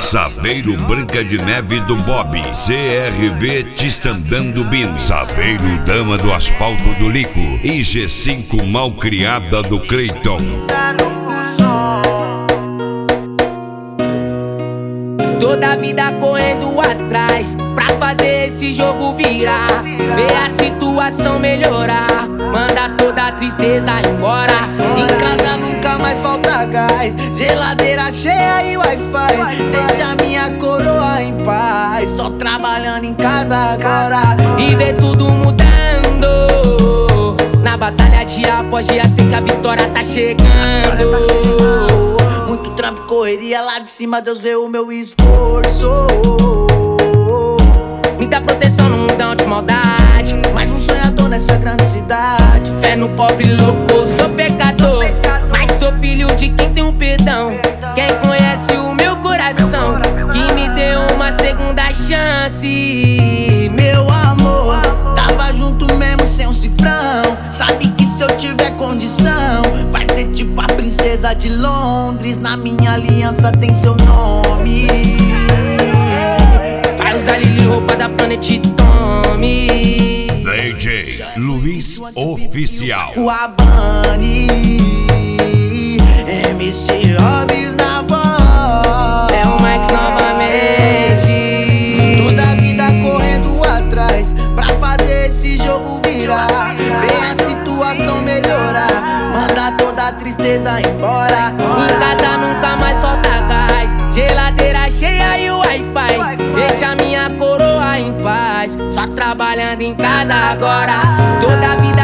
Saveiro Branca de Neve do Bob, CRV Tistandando Bin, Saveiro Dama do Asfalto do Lico e G5 Malcriada do Cleiton. Toda a vida correndo atrás pra fazer esse jogo virar, ver a situação melhorar, manda toda a tristeza embora. Em casa nunca mais falta gás, geladeira cheia e Wi-Fi. Deixa minha coroa em paz, tô trabalhando em casa agora. E ver tudo mudando, na batalha dia após dia, sei que a vitória tá chegando. Muito trampo, correria lá de cima, Deus vê o meu esforço. Me dá proteção no mundão de maldade, Mais um sonhador nessa grande cidade. fé no pobre louco, sou pecador, mas sou filho de quem tem um perdão. Quem conhece o meu coração, que me deu uma segunda chance. Meu amor, tava junto mesmo sem um cifrão. Sabe que se eu tiver condição, vai ser tipo a princesa de Londres. Na minha aliança tem seu nome. Vai usar Lili, roupa da Planet Tommy. DJ Luiz Oficial. O Abani, MC Hobbs na voz. É o Max novamente. Toda a vida correndo atrás pra fazer esse jogo virar, ver a situação melhorar, mandar toda a tristeza embora. Em casa nunca mais solta gás, geladeira cheia e o Wi-Fi. Deixa minha coroa em paz, só trabalhando em casa agora. Toda a vida